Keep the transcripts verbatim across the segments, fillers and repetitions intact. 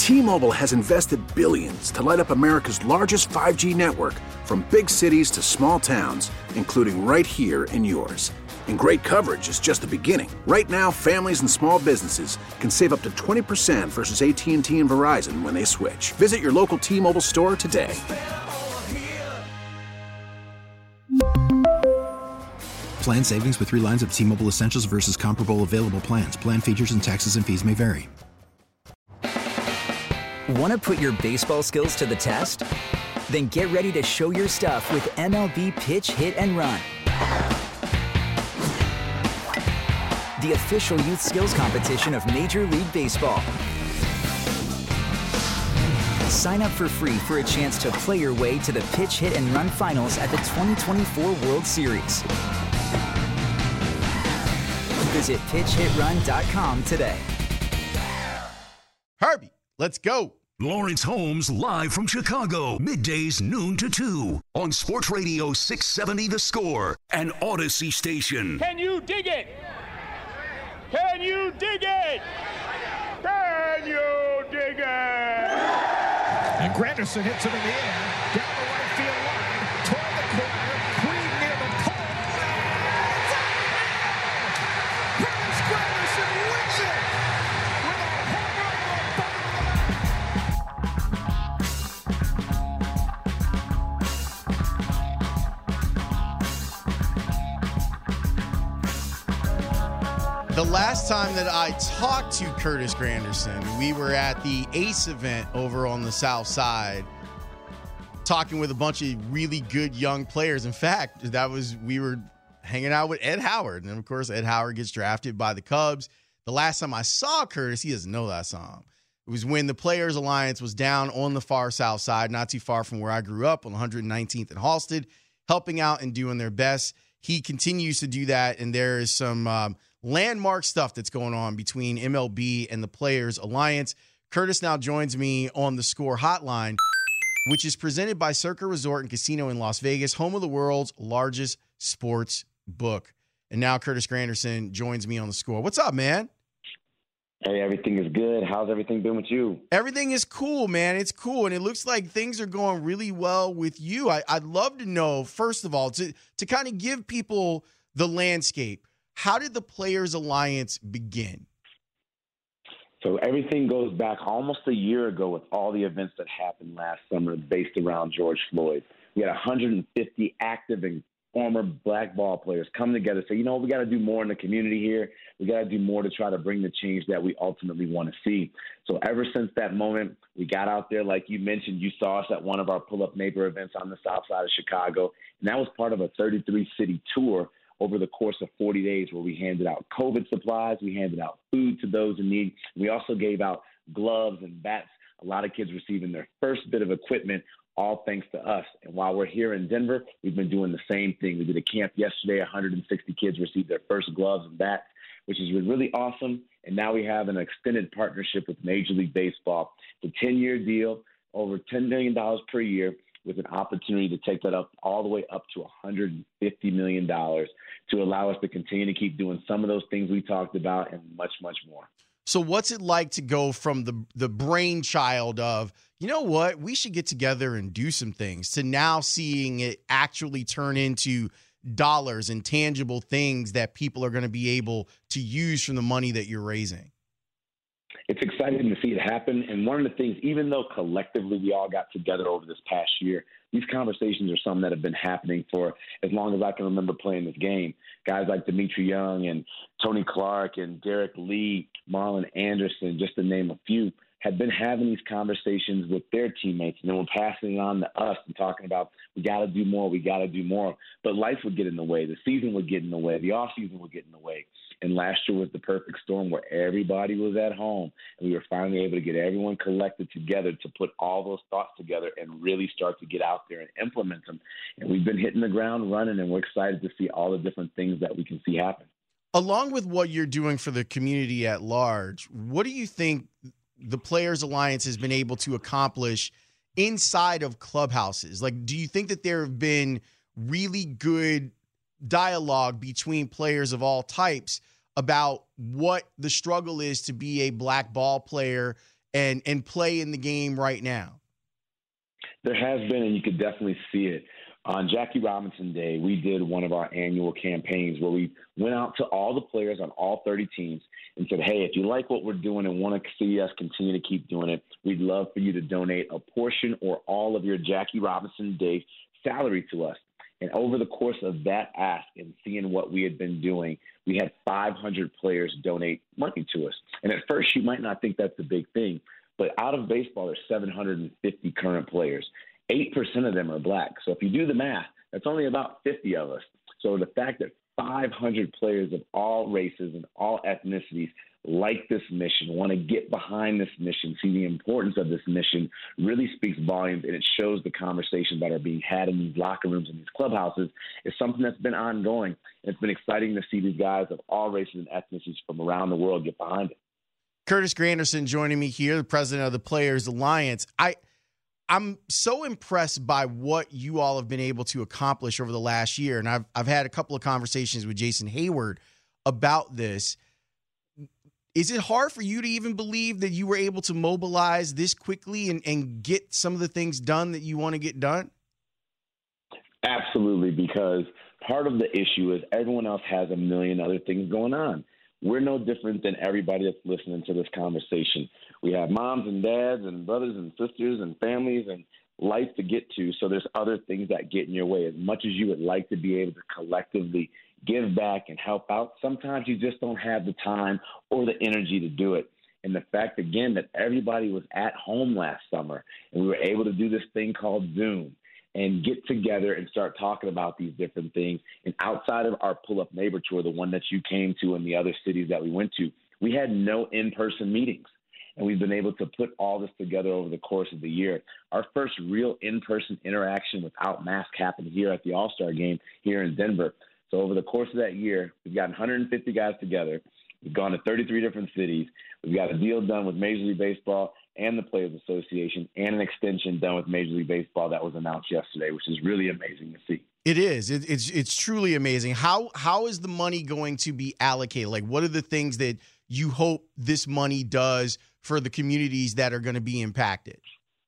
T-Mobile has invested billions to light up America's largest five G network, from big cities to small towns, including right here in yours. And great coverage is just the beginning. Right now, families and small businesses can save up to twenty percent versus A T and T and Verizon when they switch. Visit your local T-Mobile store today. Plan savings with three lines of T-Mobile Essentials versus comparable available plans. Plan features and taxes and fees may vary. Want to put your baseball skills to the test? Then get ready to show your stuff with M L B Pitch, Hit, and Run. The official youth skills competition of Major League Baseball. Sign up for free for a chance to play your way to the Pitch, Hit, and Run finals at the twenty twenty-four World Series. Visit pitch hit run dot com today. Herbie, let's go. Lawrence Holmes live from Chicago, middays noon to two on Sports Radio six seventy The Score and Odyssey Station. Can you dig it? Can you dig it? Can you dig it? And Granderson hits it in the air, down the right field line, toward the corner, Creed near the pole, and it's out of here! Curtis Granderson wins it with a home run. The last time that I talked to Curtis Granderson, we were at the ACE event over on the South Side, talking with a bunch of really good young players. In fact, that was we were hanging out with Ed Howard, and of course, Ed Howard gets drafted by the Cubs. The last time I saw Curtis, he doesn't know that song. It was when the Players Alliance was down on the far South Side, not too far from where I grew up, on one hundred nineteenth and Halsted, helping out and doing their best. He continues to do that, and there is some um, landmark stuff that's going on between M L B and the Players Alliance. Curtis now joins me on the Score Hotline, which is presented by Circa Resort and Casino in Las Vegas, home of the world's largest sports book. And now Curtis Granderson joins me on the Score. What's up, man? Hey, everything is good. How's everything been with you? Everything is cool, man. It's cool, and it looks like things are going really well with you. I, I'd love to know, first of all, to, to kind of give people the landscape, how did the Players Alliance begin? So everything goes back almost a year ago with all the events that happened last summer based around George Floyd. We had one hundred fifty active and former black ball players come together, say, you know, we got to do more in the community here. We got to do more to try to bring the change that we ultimately want to see. So ever since that moment, we got out there, like you mentioned, you saw us at one of our pull-up neighbor events on the south side of Chicago, and that was part of a thirty-three city tour over the course of forty days where we handed out COVID supplies, we handed out food to those in need. We also gave out gloves and bats, a lot of kids receiving their first bit of equipment, all thanks to us. And while we're here in Denver, we've been doing the same thing. We did a camp yesterday, one hundred sixty kids received their first gloves and bats, which has been really awesome. And now we have an extended partnership with Major League Baseball. It's a ten-year deal, over ten million dollars per year, with an opportunity to take that up all the way up to one hundred fifty million dollars to allow us to continue to keep doing some of those things we talked about and much, much more. So what's it like to go from the the brainchild of, you know what, we should get together and do some things, to now seeing it actually turn into dollars and tangible things that people are going to be able to use from the money that you're raising? It's exciting to see it happen. And one of the things, even though collectively we all got together over this past year, these conversations are some that have been happening for as long as I can remember playing this game. Guys like Dimitri Young and Tony Clark and Derek Lee, Marlon Anderson, just to name a few, had been having these conversations with their teammates, and then we're passing it on to us and talking about, we got to do more, we got to do more. But life would get in the way. The season would get in the way. The offseason would get in the way. And last year was the perfect storm where everybody was at home, and we were finally able to get everyone collected together to put all those thoughts together and really start to get out there and implement them. And we've been hitting the ground running, and we're excited to see all the different things that we can see happen. Along with what you're doing for the community at large, what do you think the Players Alliance has been able to accomplish inside of clubhouses? Like, do you think that there have been really good dialogue between players of all types about what the struggle is to be a black ball player and and play in the game right now? There has been, and you could definitely see it. On Jackie Robinson Day, we did one of our annual campaigns where we went out to all the players on all thirty teams and said, hey, if you like what we're doing and want to see us continue to keep doing it, we'd love for you to donate a portion or all of your Jackie Robinson Day salary to us. And over the course of that ask and seeing what we had been doing, we had five hundred players donate money to us. And at first, you might not think that's a big thing, but out of baseball, there's seven hundred fifty current players. eight percent of them are black. So if you do the math, that's only about fifty of us. So the fact that five hundred players of all races and all ethnicities like this mission, want to get behind this mission, see the importance of this mission, really speaks volumes, and it shows the conversations that are being had in these locker rooms and these clubhouses is something that's been ongoing. And it's been exciting to see these guys of all races and ethnicities from around the world get behind it. Curtis Granderson joining me here, the president of the Players Alliance. I – I'm so impressed by what you all have been able to accomplish over the last year. And I've I've had a couple of conversations with Jason Hayward about this. Is it hard for you to even believe that you were able to mobilize this quickly and, and get some of the things done that you want to get done? Absolutely, because part of the issue is everyone else has a million other things going on. We're no different than everybody that's listening to this conversation. We have moms and dads and brothers and sisters and families and life to get to, so there's other things that get in your way. As much as you would like to be able to collectively give back and help out, sometimes you just don't have the time or the energy to do it. And the fact, again, that everybody was at home last summer and we were able to do this thing called Zoom and get together and start talking about these different things. And outside of our Pull-Up Neighbor Tour, the one that you came to and the other cities that we went to, we had no in-person meetings. And we've been able to put all this together over the course of the year. Our first real in-person interaction without mask happened here at the All-Star Game here in Denver. So over the course of that year, we've gotten one hundred fifty guys together. We've gone to thirty-three different cities. We've got a deal done with Major League Baseball and the Players Association, and an extension done with Major League Baseball that was announced yesterday, which is really amazing to see. It is. It, it's it's truly amazing. How how is the money going to be allocated? Like, what are the things that you hope this money does for the communities that are going to be impacted?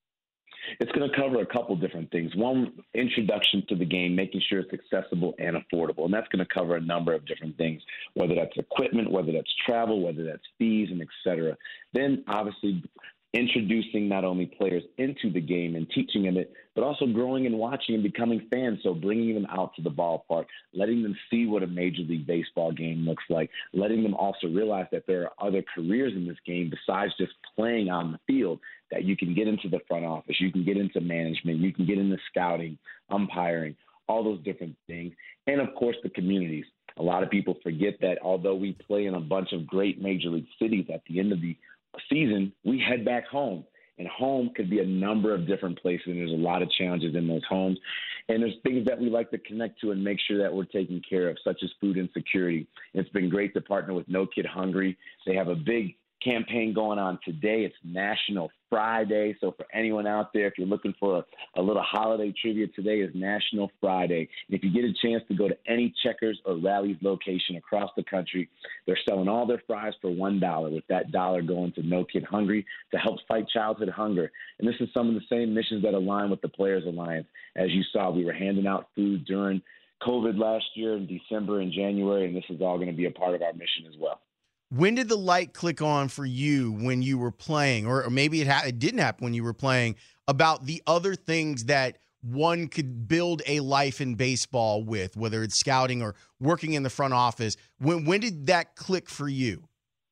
It's going to cover a couple different things. One, introduction to the game, making sure it's accessible and affordable. And that's going to cover a number of different things, whether that's equipment, whether that's travel, whether that's fees, and et cetera. Then, obviously, introducing not only players into the game and teaching them it, but also growing and watching and becoming fans. So bringing them out to the ballpark, letting them see what a Major League Baseball game looks like, letting them also realize that there are other careers in this game besides just playing on the field, that you can get into the front office, you can get into management, you can get into scouting, umpiring, all those different things. And, of course, the communities. A lot of people forget that although we play in a bunch of great Major League cities, at the end of the season, we head back home. And home could be a number of different places, and there's a lot of challenges in those homes. And there's things that we like to connect to and make sure that we're taking care of, such as food insecurity. It's been great to partner with No Kid Hungry. They have a big campaign going on today. It's National Friday. So for anyone out there, if you're looking for a, a little holiday trivia, today is National Friday. And if you get a chance to go to any Checkers or Rally's location across the country, they're selling all their fries for one dollar, with that dollar going to No Kid Hungry to help fight childhood hunger. And this is some of the same missions that align with the Players Alliance. As you saw, we were handing out food during COVID last year in December and January, and this is all going to be a part of our mission as well. When did the light click on for you when you were playing, or, or maybe it, ha- it didn't happen when you were playing, about the other things that one could build a life in baseball with, whether it's scouting or working in the front office? When when did that click for you?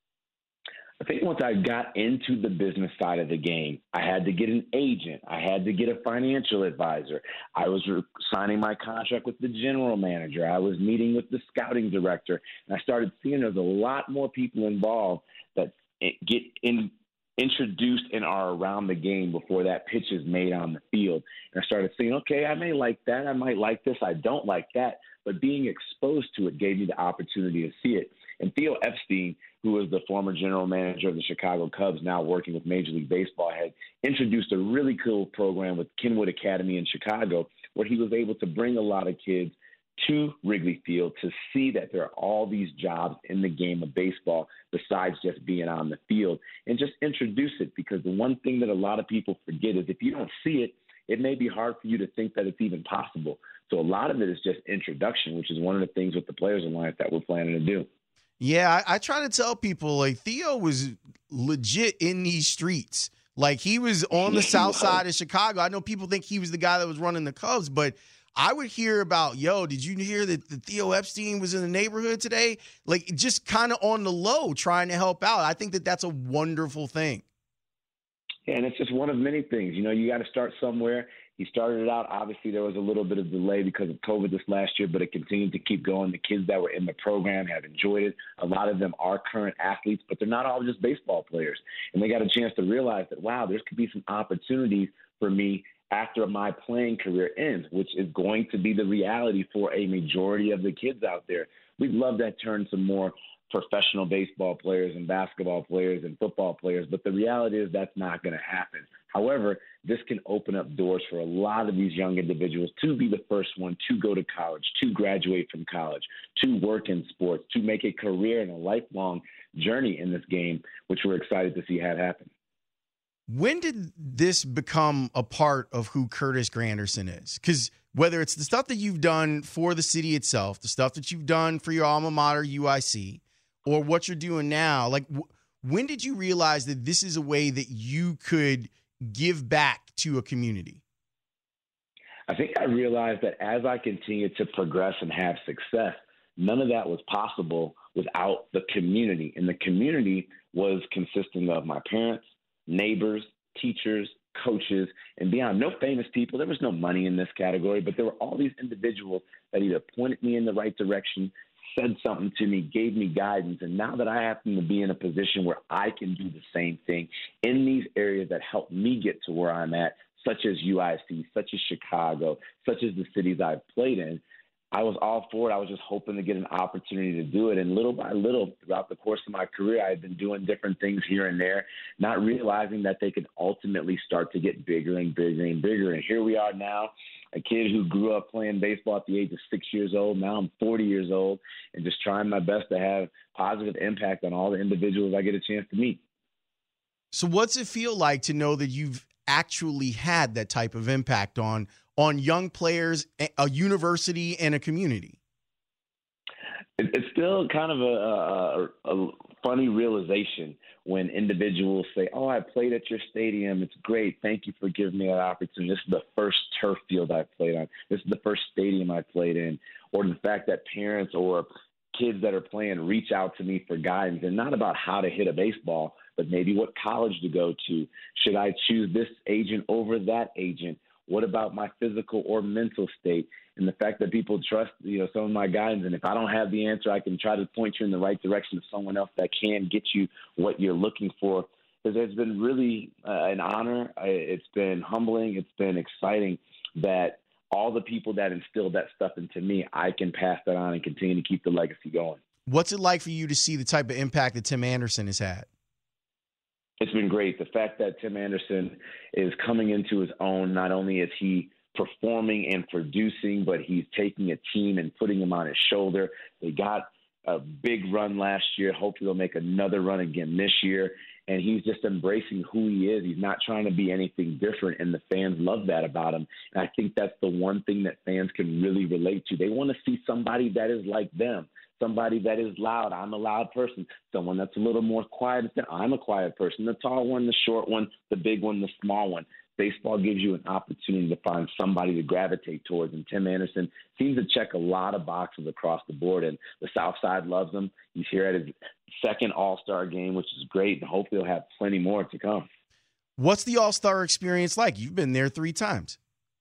I think once I got into the business side of the game, I had to get an agent. I had to get a financial advisor. I was re- signing my contract with the general manager. I was meeting with the scouting director. And I started seeing there's a lot more people involved that get in, introduced and are around the game before that pitch is made on the field. And I started saying, okay, I may like that. I might like this. I don't like that. But being exposed to it gave me the opportunity to see it. And Theo Epstein, who was the former general manager of the Chicago Cubs, now working with Major League Baseball, had introduced a really cool program with Kenwood Academy in Chicago, where he was able to bring a lot of kids to Wrigley Field to see that there are all these jobs in the game of baseball besides just being on the field, and just introduce it, because the one thing that a lot of people forget is if you don't see it, it may be hard for you to think that it's even possible. So a lot of it is just introduction, which is one of the things with the Players Alliance that we're planning to do. Yeah, I, I try to tell people, like, Theo was legit in these streets. Like, he was on the south side of Chicago. I know people think he was the guy that was running the Cubs, but I would hear about, yo, did you hear that the Theo Epstein was in the neighborhood today? Like, just kind of on the low trying to help out. I think that that's a wonderful thing. Yeah, and it's just one of many things. You know, you got to start somewhere. He started it out. Obviously, there was a little bit of delay because of COVID this last year, but it continued to keep going. The kids that were in the program have enjoyed it. A lot of them are current athletes, but they're not all just baseball players. And they got a chance to realize that, wow, there could be some opportunities for me after my playing career ends, which is going to be the reality for a majority of the kids out there. We'd love to turn some more professional baseball players and basketball players and football players, but the reality is that's not going to happen. However, this can open up doors for a lot of these young individuals to be the first one to go to college, to graduate from college, to work in sports, to make a career and a lifelong journey in this game, which we're excited to see have happen. When did this become a part of who Curtis Granderson is? Because whether it's the stuff that you've done for the city itself, the stuff that you've done for your alma mater, U I C, or what you're doing now, like w- when did you realize that this is a way that you could give back to a community? I think I realized that as I continued to progress and have success, none of that was possible without the community. And the community was consisting of my parents, neighbors, teachers, coaches, and beyond. No famous people. There was no money in this category, but there were all these individuals that either pointed me in the right direction, said something to me, gave me guidance. And now that I happen to be in a position where I can do the same thing in these areas that help me get to where I'm at, such as U I C, such as Chicago, such as the cities I've played in, I was all for it. I was just hoping to get an opportunity to do it. And little by little, throughout the course of my career, I had been doing different things here and there, not realizing that they could ultimately start to get bigger and bigger and bigger. And here we are now, a kid who grew up playing baseball at the age of six years old. Now I'm forty years old and just trying my best to have positive impact on all the individuals I get a chance to meet. So what's it feel like to know that you've actually had that type of impact on on young players, a university, and a community? It's still kind of a, a, a funny realization when individuals say, oh, I played at your stadium. It's great. Thank you for giving me that opportunity. This is the first turf field I played on. This is the first stadium I played in. Or the fact that parents or kids that are playing reach out to me for guidance, and not about how to hit a baseball, but maybe what college to go to. Should I choose this agent over that agent? What about my physical or mental state? And the fact that people trust, you know, some of my guidance. And if I don't have the answer, I can try to point you in the right direction to someone else that can get you what you're looking for. Because it's been really uh, an honor. It's been humbling. It's been exciting that all the people that instilled that stuff into me, I can pass that on and continue to keep the legacy going. What's it like for you to see the type of impact that Tim Anderson has had? It's been great. The fact that Tim Anderson is coming into his own, not only is he performing and producing, but he's taking a team and putting them on his shoulder. They got a big run last year. Hopefully they'll make another run again this year. And he's just embracing who he is. He's not trying to be anything different, and the fans love that about him. And I think that's the one thing that fans can really relate to. They want to see somebody that is like them. Somebody that is loud. I'm a loud person. Someone that's a little more quiet. I'm a quiet person. The tall one, the short one, the big one, the small one. Baseball gives you an opportunity to find somebody to gravitate towards. And Tim Anderson seems to check a lot of boxes across the board. And the South Side loves him. He's here at his second All-Star game, which is great. And hopefully he'll have plenty more to come. What's the All-Star experience like? You've been there three times.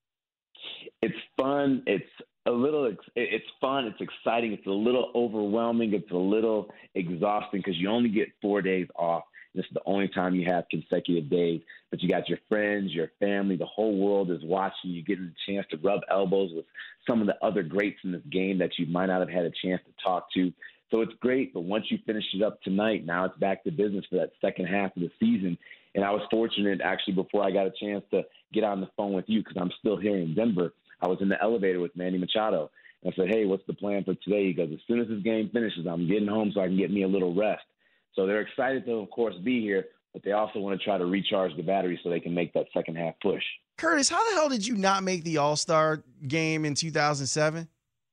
It's fun. It's a little, it's fun. It's exciting. It's a little overwhelming. It's a little exhausting because you only get four days off. This is the only time you have consecutive days, but you got your friends, your family, the whole world is watching. You get a chance to rub elbows with some of the other greats in this game that you might not have had a chance to talk to. So it's great, but once you finish it up tonight, now it's back to business for that second half of the season. And I was fortunate, actually, before I got a chance to get on the phone with you, because I'm still here in Denver, I was in the elevator with Manny Machado. I said, hey, what's the plan for today? He goes, as soon as this game finishes, I'm getting home so I can get me a little rest. So they're excited to, of course, be here, but they also want to try to recharge the battery so they can make that second half push. Curtis, how the hell did you not make the All-Star game in two thousand seven?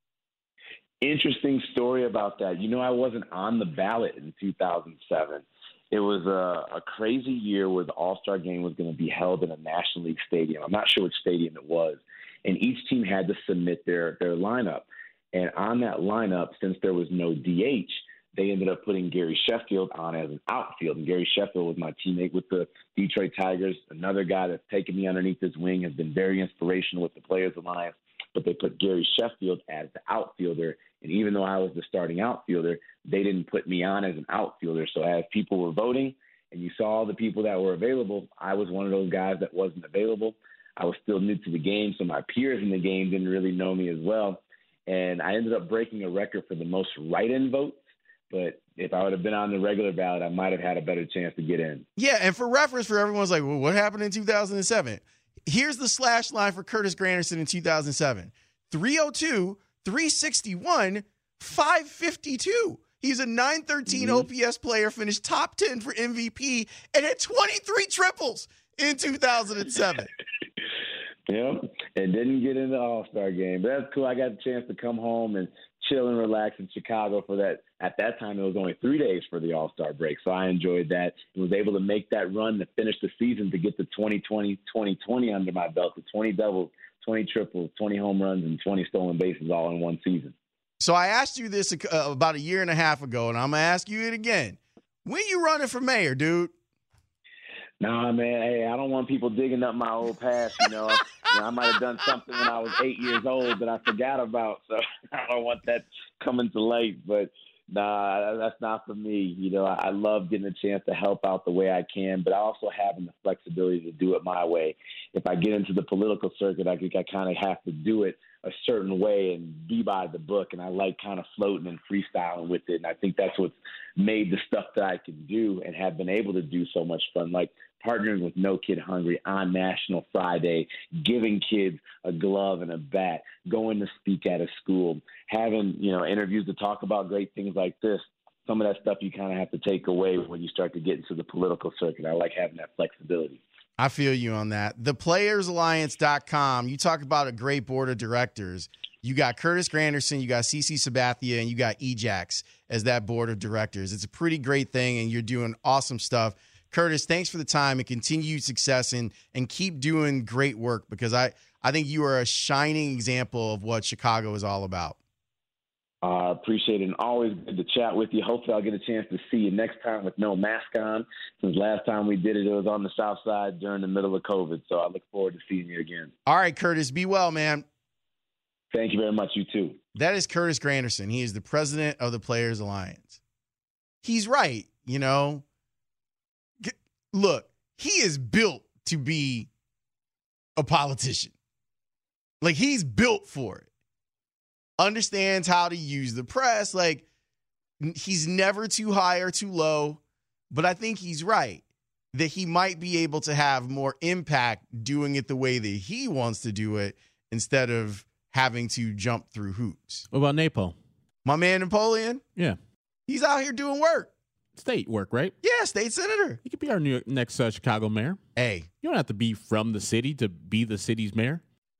Interesting story about that. You know, I wasn't on the ballot in two thousand seven. It was a, a crazy year where the All-Star game was going to be held in a National League stadium. I'm not sure which stadium it was. And each team had to submit their, their lineup. And on that lineup, since there was no D H, they ended up putting Gary Sheffield on as an outfield. And Gary Sheffield was my teammate with the Detroit Tigers, another guy that's taken me underneath his wing, has been very inspirational with the Players Alliance. But they put Gary Sheffield as the outfielder. And even though I was the starting outfielder, they didn't put me on as an outfielder. So as people were voting and you saw all the people that were available, I was one of those guys that wasn't available. I was still new to the game, so my peers in the game didn't really know me as well. And I ended up breaking a record for the most write-in votes. But if I would have been on the regular ballot, I might have had a better chance to get in. Yeah, and for reference, for everyone's like, well, what happened in two thousand seven? Here's the slash line for Curtis Granderson in two thousand seven. three oh two, three sixty-one, five fifty-two. He's a nine thirteen mm-hmm. O P S player, finished top ten for M V P, and had twenty-three triples in two thousand seven. Yeah, and didn't get in the All-Star game. But that's cool. I got a chance to come home and chill and relax in Chicago for that. At that time, it was only three days for the All-Star break, so I enjoyed that and was able to make that run to finish the season to get the twenty twenty twenty twenty under my belt, the twenty doubles, twenty triples, twenty home runs, and twenty stolen bases all in one season. So I asked you this uh, about a year and a half ago, and I'm going to ask you it again. When you running for mayor, dude? Nah, man, hey, I don't want people digging up my old past, you know. you know I might have done something when I was eight years old that I forgot about, so I don't want that coming to light. But, nah, that's not for me. You know, I, I love getting a chance to help out the way I can, but I also having the flexibility to do it my way. If I get into the political circuit, I think I kind of have to do it a certain way and be by the book, and I like kind of floating and freestyling with it, and I think that's what's made the stuff that I can do and have been able to do so much fun, like partnering with No Kid Hungry on National Friday, giving kids a glove and a bat, going to speak at a school, having, you know, interviews to talk about great things like this. Some of that stuff you kind of have to take away when you start to get into the political circuit. I like having that flexibility. I feel you on that. the players alliance dot com, you talk about a great board of directors. You got Curtis Granderson, you got CeCe Sabathia, and you got Ejax as that board of directors. It's a pretty great thing, and you're doing awesome stuff. Curtis, thanks for the time and continued success, and and keep doing great work, because I, I think you are a shining example of what Chicago is all about. I uh, appreciate it, and always good to chat with you. Hopefully I'll get a chance to see you next time with no mask on. Since last time we did it, it was on the South Side during the middle of COVID, so I look forward to seeing you again. All right, Curtis, be well, man. Thank you very much. You too. That is Curtis Granderson. He is the president of the Players Alliance. He's right, you know. G- look, he is built to be a politician. Like, he's built for it. Understands how to use the press. Like, he's never too high or too low, but I think he's right that he might be able to have more impact doing it the way that he wants to do it instead of having to jump through hoops. What about Napo? My man Napoleon? Yeah. He's out here doing work. State work, right? Yeah, state senator. He could be our new next uh, Chicago mayor. Hey. You don't have to be from the city to be the city's mayor.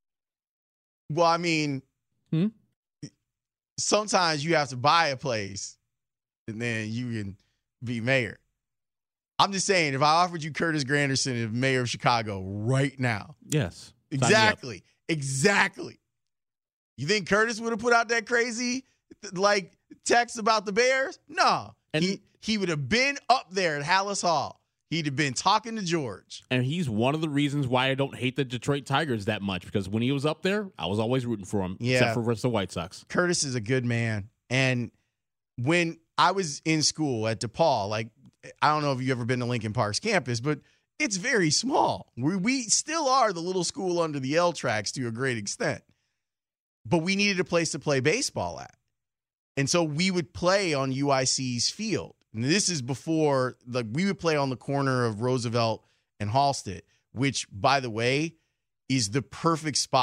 Well, I mean, hmm? sometimes you have to buy a place and then you can be mayor. I'm just saying, if I offered you Curtis Granderson as mayor of Chicago right now. Yes. Exactly. Exactly. You think Curtis would have put out that crazy, like, text about the Bears? No. And he, he would have been up there at Hallis Hall. He'd have been talking to George. And he's one of the reasons why I don't hate the Detroit Tigers that much, because when he was up there, I was always rooting for him, yeah. except for versus the White Sox. Curtis is a good man. And when I was in school at DePaul, like, I don't know if you've ever been to Lincoln Park's campus, but it's very small. We, we still are the little school under the L tracks to a great extent. But we needed a place to play baseball at. And so we would play on U I C's field. And this is before, like, we would play on the corner of Roosevelt and Halsted, which, by the way, is the perfect spot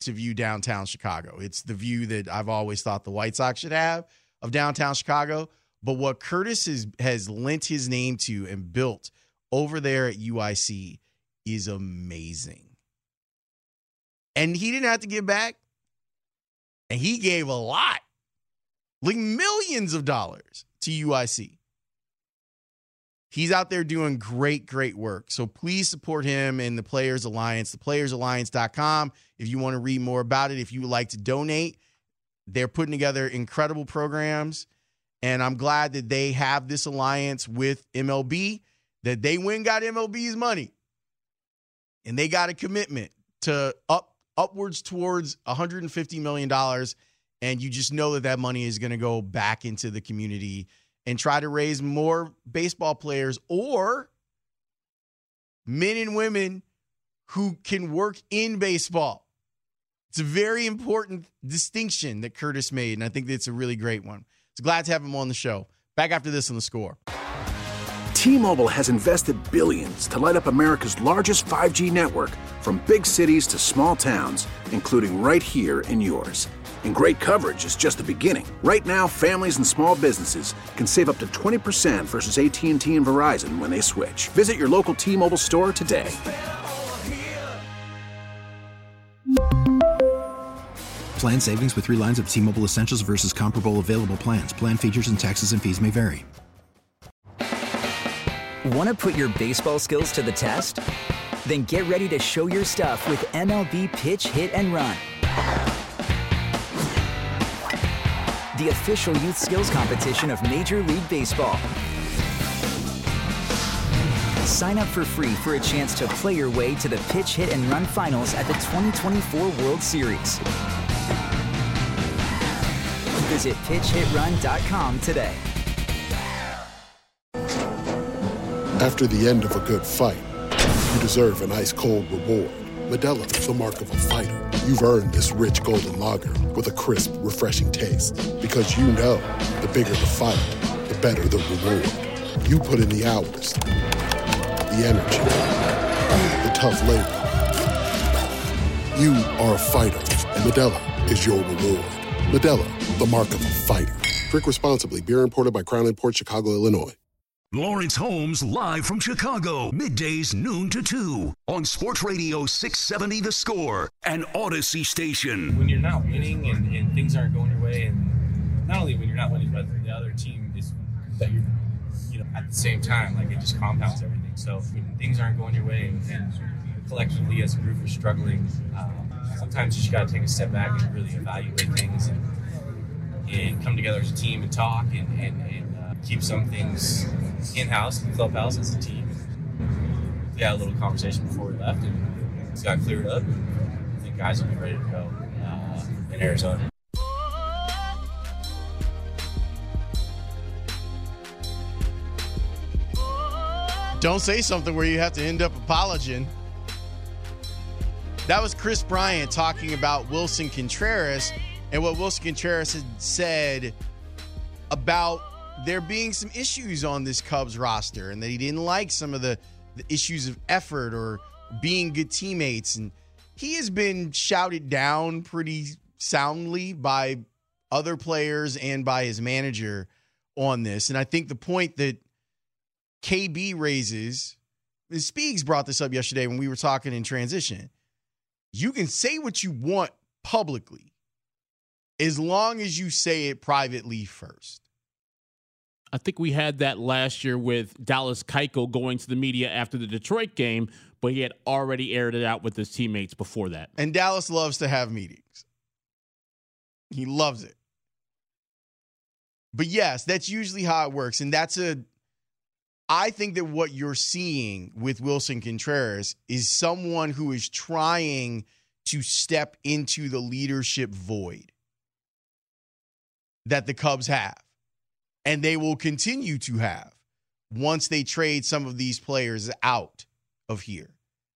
to view downtown Chicago. It's the view that I've always thought the White Sox should have of downtown Chicago. But what Curtis has, has lent his name to and built over there at U I C is amazing. And he didn't have to give back. And he gave a lot, like millions of dollars to U I C. He's out there doing great, great work. So please support him and the Players Alliance, the players alliance dot com. If you want to read more about it, if you would like to donate, they're putting together incredible programs. And I'm glad that they have this alliance with M L B, that they went and got M L B's money. And they got a commitment to up upwards towards one hundred fifty million dollars. And you just know that that money is going to go back into the community and try to raise more baseball players or men and women who can work in baseball. It's a very important distinction that Curtis made, and I think that it's a really great one. So glad to have him on the show. Back after this on The Score. T-Mobile has invested billions to light up America's largest five G network, from big cities to small towns, including right here in yours. And great coverage is just the beginning. Right now, families and small businesses can save up to twenty percent versus A T and T and Verizon when they switch. Visit your local T-Mobile store today. Plan savings with three lines of T-Mobile Essentials versus comparable available plans. Plan features and taxes and fees may vary. Want to put your baseball skills to the test? Then get ready to show your stuff with M L B Pitch, Hit, and Run. The official youth skills competition of Major League Baseball. Sign up for free for a chance to play your way to the Pitch, Hit, and Run finals at the twenty twenty-four World Series. Visit pitch hit run dot com today. After the end of a good fight, you deserve an ice-cold reward. Modelo is the mark of a fighter. You've earned this rich golden lager with a crisp, refreshing taste. Because you know, the bigger the fight, the better the reward. You put in the hours, the energy, the tough labor. You are a fighter, and Modelo is your reward. Modelo, the mark of a fighter. Drink responsibly. Beer imported by Crown Imports, Chicago, Illinois. Lawrence Holmes live from Chicago, middays noon to two on Sports Radio six seventy The Score and Odyssey Station. When you're not winning and, and things aren't going your way, and not only when you're not winning, but the other team is that you're, you know, at the same time, like it just compounds everything. So when things aren't going your way and, and collectively as a group we're struggling, um, sometimes you just got to take a step back and really evaluate things and, and come together as a team and talk and, and, and uh, keep some things in-house, in the clubhouse as a team. We had a little conversation before we left and it's got cleared up. And I think guys will be ready to go uh, in Arizona. Don't say something where you have to end up apologizing. That was Chris Bryant talking about Wilson Contreras and what Wilson Contreras had said about there being some issues on this Cubs roster and that he didn't like some of the, the issues of effort or being good teammates. And he has been shouted down pretty soundly by other players and by his manager on this. And I think the point that K B raises, Speaks brought this up yesterday when we were talking in transition. You can say what you want publicly as long as you say it privately first. I think we had that last year with Dallas Keuchel going to the media after the Detroit game, but he had already aired it out with his teammates before that. And Dallas loves to have meetings. He loves it. But yes, that's usually how it works. And that's a, I think that what you're seeing with Wilson Contreras is someone who is trying to step into the leadership void that the Cubs have. And they will continue to have once they trade some of these players out of here.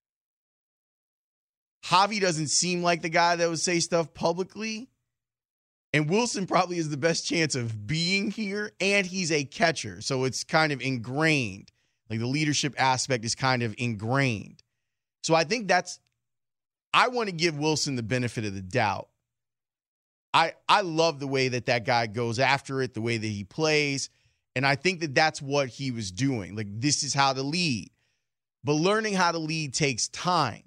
Javi doesn't seem like the guy that would say stuff publicly. And Wilson probably is the best chance of being here. And he's a catcher. So it's kind of ingrained. Like the leadership aspect is kind of ingrained. So I think that's I want to give Wilson the benefit of the doubt. I I love the way that that guy goes after it, the way that he plays, and I think that that's what he was doing. Like, this is how to lead. But learning how to lead takes time.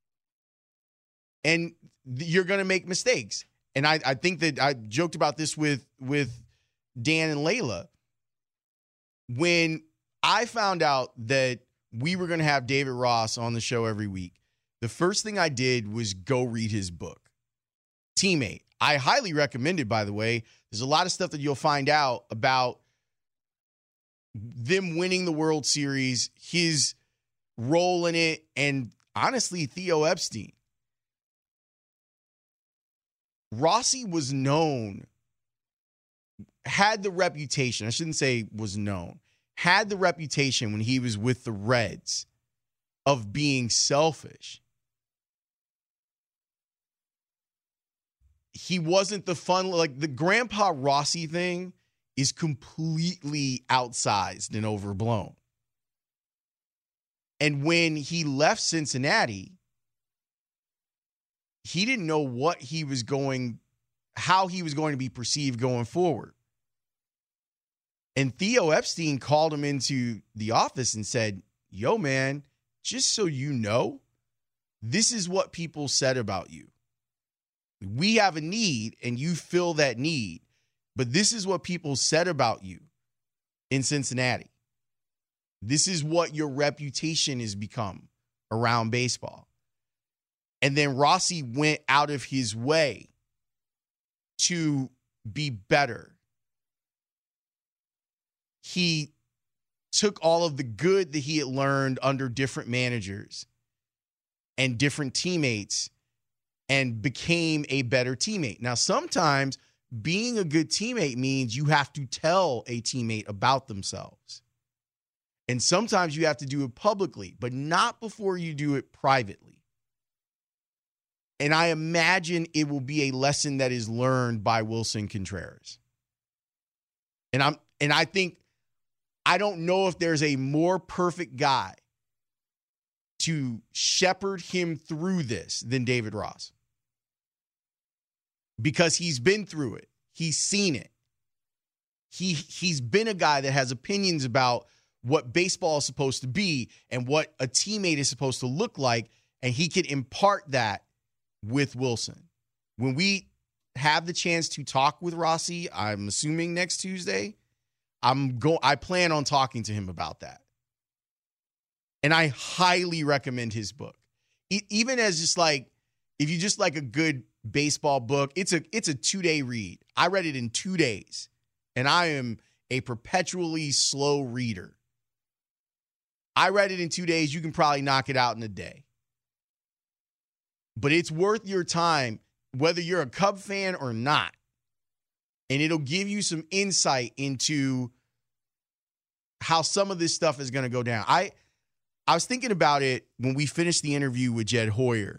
And you're going to make mistakes. And I, I think that I joked about this with, with Dan and Layla. When I found out that we were going to have David Ross on the show every week, the first thing I did was go read his book, Teammate. I highly recommend it, by the way. There's a lot of stuff that you'll find out about them winning the World Series, his role in it, and honestly, Theo Epstein. Rossi was known, had the reputation, I shouldn't say was known, had the reputation when he was with the Reds of being selfish. He wasn't the fun, like the Grandpa Rossi thing is completely outsized and overblown. And when he left Cincinnati, he didn't know what he was going, how he was going to be perceived going forward. And Theo Epstein called him into the office and said, yo, man, just so you know, this is what people said about you. We have a need and you fill that need, but this is what people said about you in Cincinnati. This is what your reputation has become around baseball. And then Rossi went out of his way to be better. He took all of the good that he had learned under different managers and different teammates and became a better teammate. Now, sometimes being a good teammate means you have to tell a teammate about themselves. And sometimes you have to do it publicly, but not before you do it privately. And I imagine it will be a lesson that is learned by Wilson Contreras. And I'm and I think I don't know if there's a more perfect guy to shepherd him through this than David Ross. Because he's been through it. He's seen it. He he's been a guy that has opinions about what baseball is supposed to be and what a teammate is supposed to look like, and he can impart that with Wilson. When we have the chance to talk with Rossi, I'm assuming next Tuesday, I'm go I plan on talking to him about that. And I highly recommend his book. E- even as just like, if you just like a good baseball book, it's a it's a two-day read. I read it in two days, and I am a perpetually slow reader. I read it in two days. You can probably knock it out in a day. But it's worth your time, whether you're a Cub fan or not. And it'll give you some insight into how some of this stuff is going to go down. I I was thinking about it when we finished the interview with Jed Hoyer.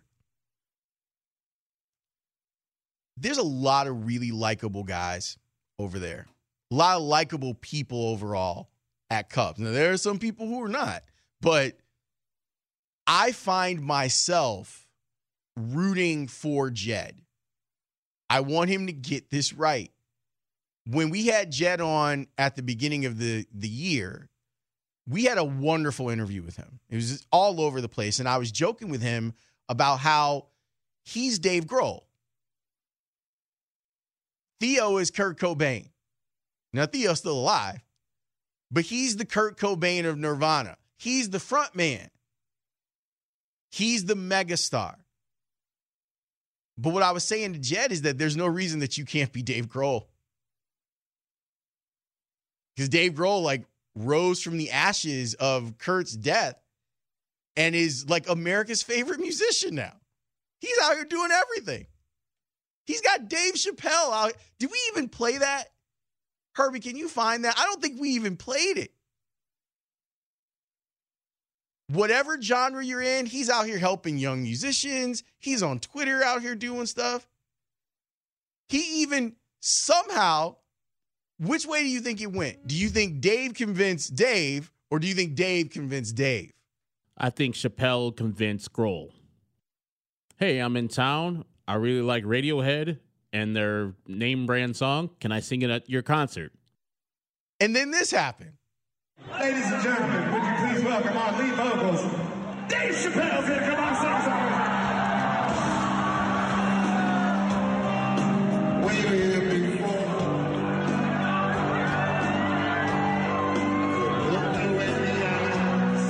There's a lot of really likable guys over there. A lot of likable people overall at Cubs. Now, there are some people who are not. But I find myself rooting for Jed. I want him to get this right. When we had Jed on at the beginning of the, the year, we had a wonderful interview with him. It was all over the place. And I was joking with him about how he's Dave Grohl. Theo is Kurt Cobain. Now, Theo's still alive, but he's the Kurt Cobain of Nirvana. He's the front man. He's the megastar. But what I was saying to Jed is that there's no reason that you can't be Dave Grohl. Because Dave Grohl, like, rose from the ashes of Kurt's death and is, like, America's favorite musician now. He's out here doing everything. He's got Dave Chappelle out. Did we even play that? Herbie, can you find that? I don't think we even played it. Whatever genre you're in, he's out here helping young musicians. He's on Twitter out here doing stuff. He even somehow, which way do you think it went? Do you think Dave convinced Dave, or do you think Dave convinced Dave? I think Chappelle convinced Grohl. Hey, I'm in town. I really like Radiohead and their name brand song. Can I sing it at your concert? And then this happened. Ladies and gentlemen, would you please welcome our lead vocals, Dave Chappelle's here. Come on, sing something. We were here before. Looked away in the eyes.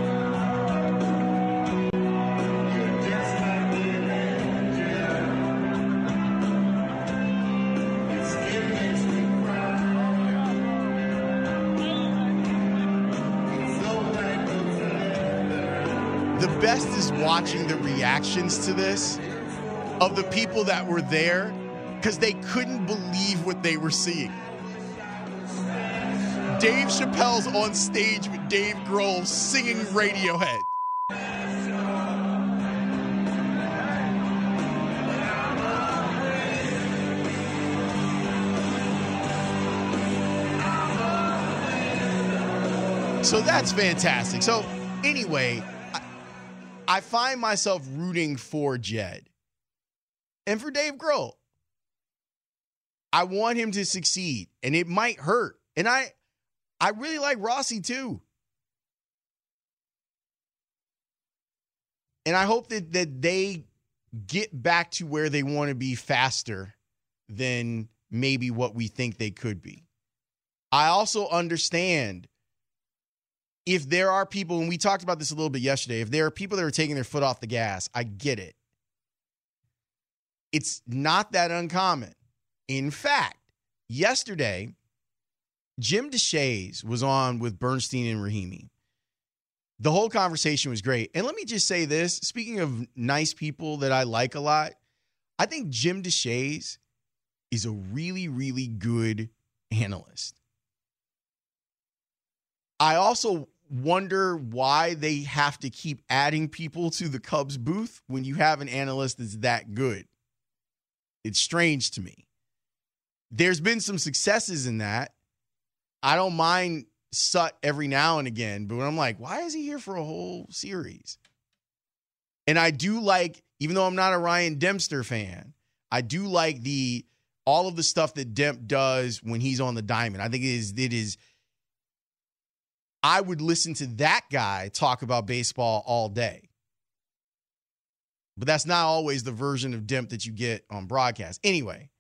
You're just like the angel. Your skin makes me cry. The best is watching the reactions to this of the people that were there because they couldn't believe what they were seeing. Dave Chappelle's on stage with Dave Grohl singing Radiohead. So that's fantastic. So anyway, I, I find myself rooting for Jed and for Dave Grohl. I want him to succeed, and it might hurt. And I I really like Rossi too. And I hope that, that they get back to where they want to be faster than maybe what we think they could be. I also understand if there are people, and we talked about this a little bit yesterday, if there are people that are taking their foot off the gas, I get it. It's not that uncommon. In fact, yesterday, Jim DeShays was on with Bernstein and Rahimi. The whole conversation was great. And let me just say this, speaking of nice people that I like a lot, I think Jim DeShays is a really, really good analyst. I also wonder why they have to keep adding people to the Cubs booth when you have an analyst that's that good. It's strange to me. There's been some successes in that. I don't mind Sut every now and again, but I'm like, why is he here for a whole series? And I do like, even though I'm not a Ryan Dempster fan, I do like the all of the stuff that Demp does when he's on the diamond. I think it is, it is, I would listen to that guy talk about baseball all day. But that's not always the version of Demp that you get on broadcast. Anyway,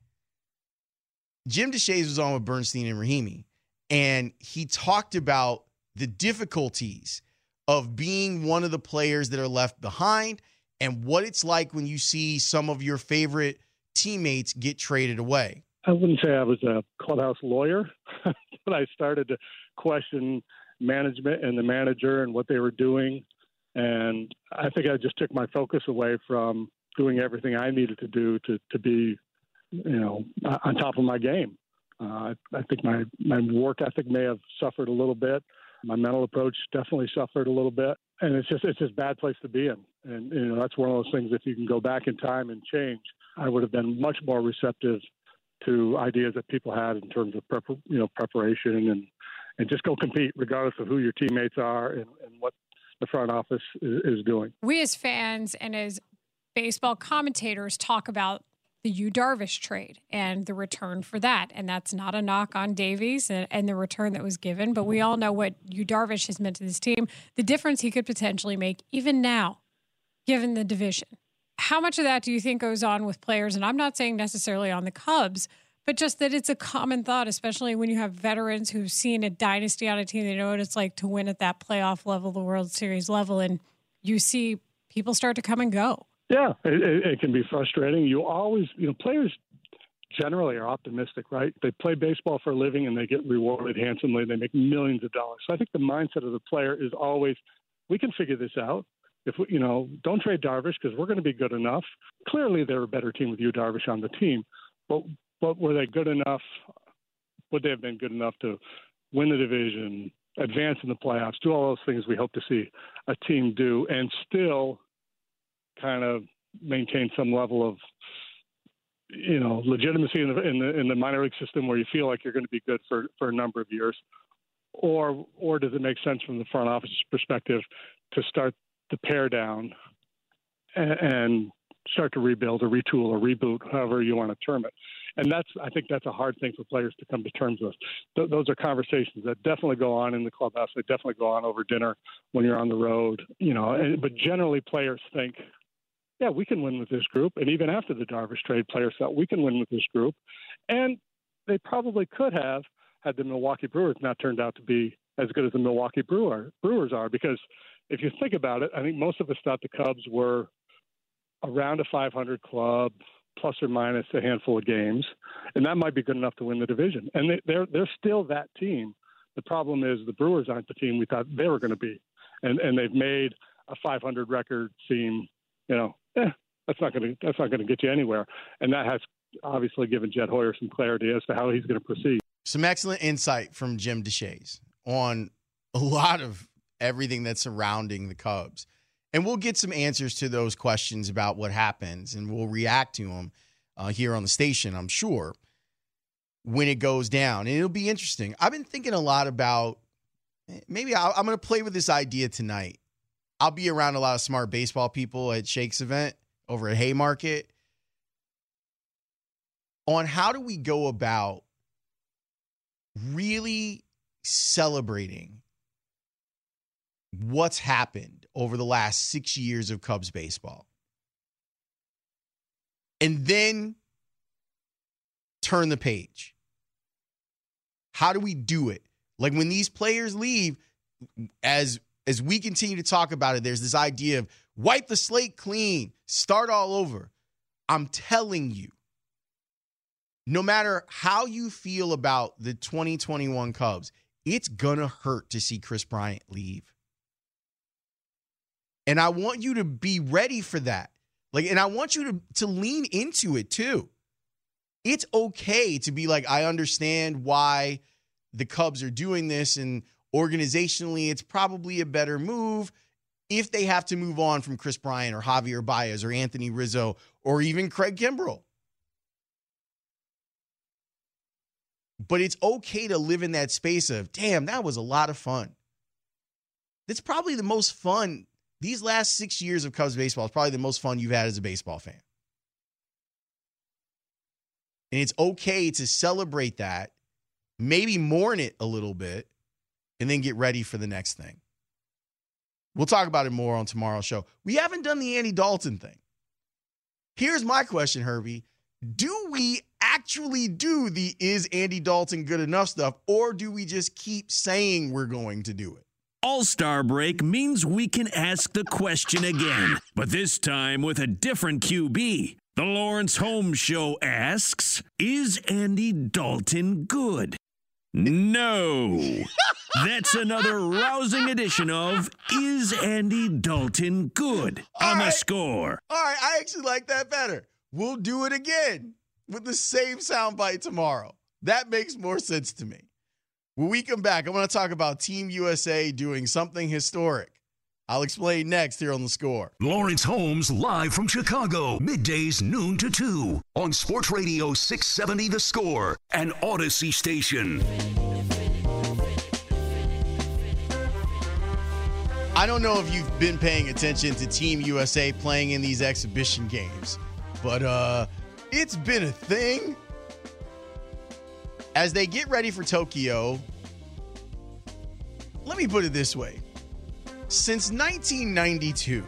Jim DeShays was on with Bernstein and Rahimi, and he talked about the difficulties of being one of the players that are left behind and what it's like when you see some of your favorite teammates get traded away. I wouldn't say I was a clubhouse lawyer, but I started to question management and the manager and what they were doing. And I think I just took my focus away from doing everything I needed to do to, to be, you know, on top of my game. Uh, I think my, my work ethic may have suffered a little bit. My mental approach definitely suffered a little bit. And it's just, it's just a bad place to be in. And, you know, that's one of those things, if you can go back in time and change, I would have been much more receptive to ideas that people had in terms of prep, you know, preparation and, and just go compete regardless of who your teammates are and, and what the front office is, is doing. We as fans and as baseball commentators talk about the Yu Darvish trade and the return for that. And that's not a knock on Davies and, and the return that was given, but we all know what Yu Darvish has meant to this team, the difference he could potentially make even now, given the division. How much of that do you think goes on with players? And I'm not saying necessarily on the Cubs, but just that it's a common thought, especially when you have veterans who've seen a dynasty on a team. They know what it's like to win at that playoff level, the World Series level, and you see people start to come and go. Yeah, it, it can be frustrating. You always, you know, players generally are optimistic, right? They play baseball for a living and they get rewarded handsomely. They make millions of dollars. So I think the mindset of the player is always, we can figure this out. If we, you know, don't trade Darvish because we're going to be good enough. Clearly, they're a better team with you, Darvish, on the team. But but were they good enough? Would they have been good enough to win the division, advance in the playoffs, do all those things we hope to see a team do, and still kind of maintain some level of, you know, legitimacy in the in the in the minor league system where you feel like you're going to be good for, for a number of years, or or does it make sense from the front office perspective to start the pare down and, and start to rebuild or retool or reboot, however you want to term it. And that's, I think that's a hard thing for players to come to terms with. Th- those are conversations that definitely go on in the clubhouse. They definitely go on over dinner when you're on the road, you know, and, but generally players think, yeah, we can win with this group. And even after the Darvish trade, players thought we can win with this group. And they probably could have had the Milwaukee Brewers not turned out to be as good as the Milwaukee Brewer, Brewers are. Because if you think about it, I think most of us thought the Cubs were around a five hundred club, plus or minus a handful of games, and that might be good enough to win the division. And they, they're they're still that team. The problem is the Brewers aren't the team we thought they were going to be, and and they've made a five hundred record seem, you know, eh, that's not going to that's not going to get you anywhere. And that has obviously given Jed Hoyer some clarity as to how he's going to proceed. Some excellent insight from Jim Deshaies on a lot of everything that's surrounding the Cubs. And we'll get some answers to those questions about what happens, and we'll react to them uh, here on the station, I'm sure, when it goes down. And it'll be interesting. I've been thinking a lot about, maybe I'll, I'm going to play with this idea tonight. I'll be around a lot of smart baseball people at Shake's event over at Haymarket on how do we go about really celebrating what's happened over the last six years of Cubs baseball. And then turn the page. How do we do it? Like when these players leave, as as we continue to talk about it, there's this idea of wipe the slate clean, start all over. I'm telling you, no matter how you feel about the twenty twenty-one Cubs, it's gonna hurt to see Kris Bryant leave. And I want you to be ready for that. Like, and I want you to, to lean into it too. It's okay to be like, I understand why the Cubs are doing this, and organizationally, it's probably a better move if they have to move on from Kris Bryant or Javier Baez or Anthony Rizzo or even Craig Kimbrell. But it's okay to live in that space of, damn, that was a lot of fun. That's probably the most fun. These last six years of Cubs baseball is probably the most fun you've had as a baseball fan. And it's okay to celebrate that, maybe mourn it a little bit, and then get ready for the next thing. We'll talk about it more on tomorrow's show. We haven't done the Andy Dalton thing. Here's my question, Herbie. Do we actually do the is Andy Dalton good enough stuff, or do we just keep saying we're going to do it? All-Star break means we can ask the question again, but this time with a different Q B. The Lawrence Holmes Show asks, is Andy Dalton good? No. That's another rousing edition of Is Andy Dalton Good on the Score. All right, I actually like that better. We'll do it again with the same soundbite tomorrow. That makes more sense to me. When we come back, I want to talk about Team U S A doing something historic. I'll explain next here on The Score. Lawrence Holmes live from Chicago, middays noon to two on Sports Radio six seventy The Score and Odyssey Station. I don't know if you've been paying attention to Team U S A playing in these exhibition games, but uh, it's been a thing. As they get ready for Tokyo, let me put it this way. Since nineteen ninety-two,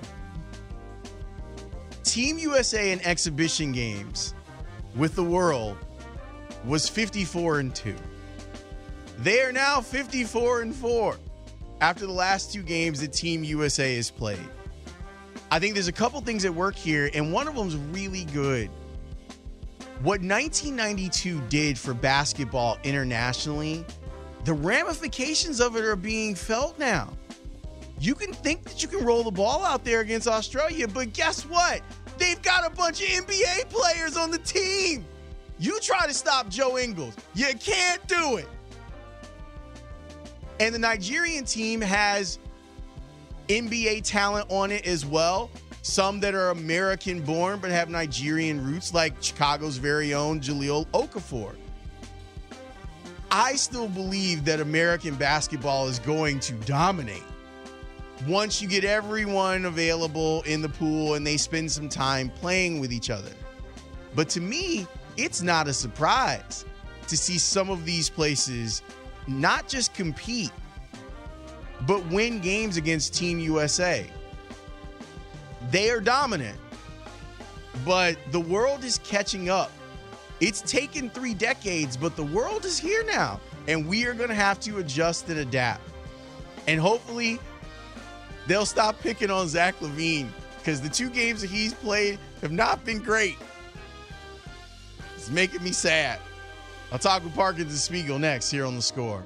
Team U S A in exhibition games with the world was fifty-four and two. They are now fifty-four and four after the last two games that Team U S A has played. I think there's a couple things at work here, and one of them is really good. What nineteen ninety-two did for basketball internationally, the ramifications of it are being felt now. You can think that you can roll the ball out there against Australia, but guess what? They've got a bunch of N B A players on the team. You try to stop Joe Ingles, you can't do it. And the Nigerian team has N B A talent on it as well. Some that are American-born but have Nigerian roots, like Chicago's very own Jahlil Okafor. I still believe that American basketball is going to dominate. once you get everyone available in the pool and they spend some time playing with each other. But to me, it's not a surprise to see some of these places not just compete, but win games against Team U S A. They are dominant, but the world is catching up. It's taken three decades, but the world is here now, and we are going to have to adjust and adapt. And hopefully, they'll stop picking on Zach LaVine, because the two games that he's played have not been great. It's making me sad. I'll talk with Parkins and Spiegel next here on The Score.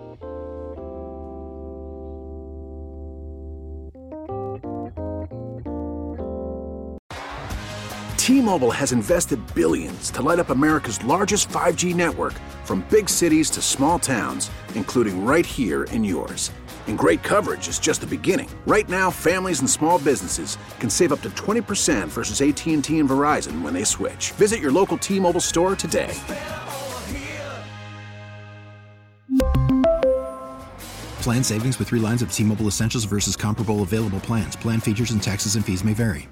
T-Mobile has invested billions to light up America's largest five G network, from big cities to small towns, including right here in yours. And great coverage is just the beginning. Right now, families and small businesses can save up to twenty percent versus A T and T and Verizon when they switch. Visit your local T-Mobile store today. Plan savings with three lines of T-Mobile Essentials versus comparable available plans. Plan features and taxes and fees may vary.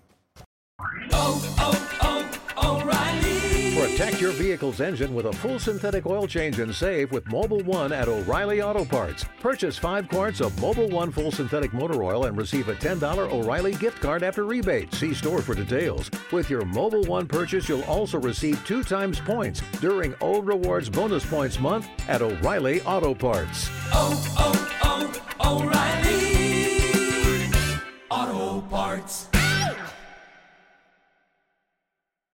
Protect your vehicle's engine with a full synthetic oil change and save with Mobil one at O'Reilly Auto Parts. Purchase five quarts of Mobil one full synthetic motor oil and receive a ten dollars O'Reilly gift card after rebate. See store for details. With your Mobil one purchase, you'll also receive two times points during O Rewards Bonus Points Month at O'Reilly Auto Parts. Oh, oh, oh, O'Reilly.